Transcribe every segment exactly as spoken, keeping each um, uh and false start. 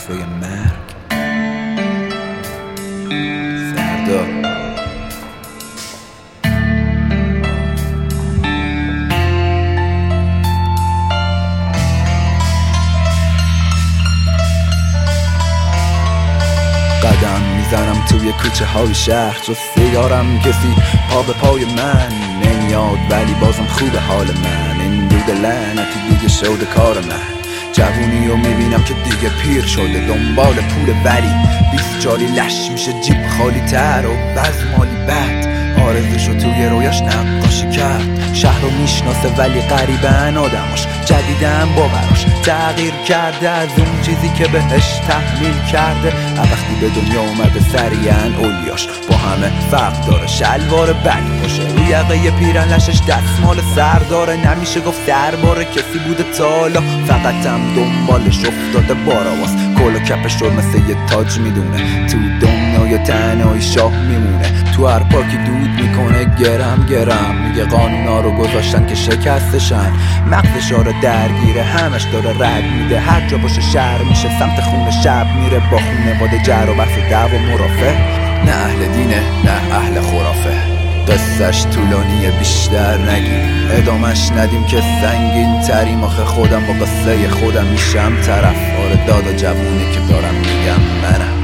حرفای مرگ. سردار قدم میزنم توی کوچه های شهر، جز سیگارم کسی پا به پای من نمیاد، ولی بازم خوبه حال من. این دود لعنتی دیگه شده کار من. جوونی رو میبینم که دیگه پیر شده، دنبال پول ولی بیست جالی لش میشه جیب خالی تر و وز مالی بد. آرزوشو توی رویاش نقاشی کرد. شهر رو میشناسه ولی غریبن آدماش، جدیدن باوراش تغییر کرده از اون چیزی که بهش تحمیل کرده. وقتی به دنیا اومده سریعن اولیاش با همه فرق داره. شلوار بگ باشه روی یقه پیرن، لشش دستمال سر داره. نمیشه گفت درباره کسی بوده تالا، فقط هم دنبالش افتاده باراواز. کل و کپش رو مثل یه تاج میدونه، تو دنیای تنهایی شاه میمونه. تو هر پاکی دود میکنه گرم گرم، میگه قانونا رو گذاشتن که شکستشن. مغزش رو درگیره، همش داره رد میده. هر جا باشه شهر میشه سمت خونه شب میره، با خونواده جر و بحث و دعوا مرافع. نه اهل دینه نه اهل خرافه، قصهش طولانیه بیشتر نگیم، ادامش ندیم که سنگین تریم. آخه خودم با قصه خودم میشم طرف. آره دادا جوونی که دارم میگم منم.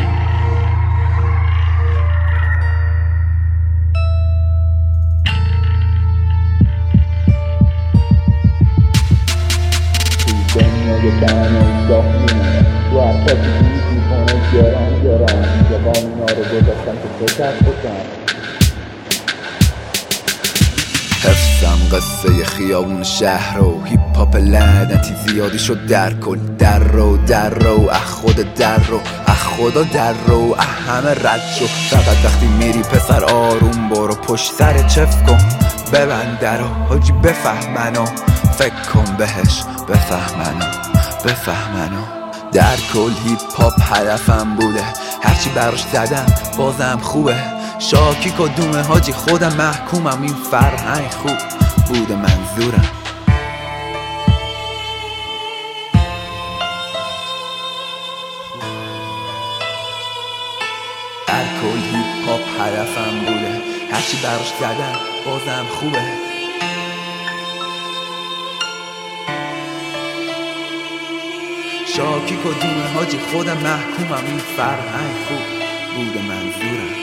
دنیای تنهایی شاه میمونه، تو هر پاکی دود میکنه گرم گرم، میگه قانونا رو گذاشتن که شکست بشن. حفظم قصه خیابون شهر و هیپ هاپ لعنتی زیادی شد در کل. در رو در رو اخ خود در رو اخ خدا در رو اخ همه رد شد. فقط وقتی میری پسر آروم برو، پشت سر چف کن ببند درو. حاجی بفهمنو فکر کن بهش، بفهمنو بفهمنو. در کل هیپ هاپ هدفم بوده، هرچی براش زدم بازم خوبه. شاکی کدومه حاجی خودم محکومم، این فرهنگ خوب بوده منظورم. در کل هیپ هاپ هدفم بوده، هرچی براش زدم بازم خوبه. شاکی کدومه حاجی خودم محکومم، این فرهنگ خوب بوده منظورم.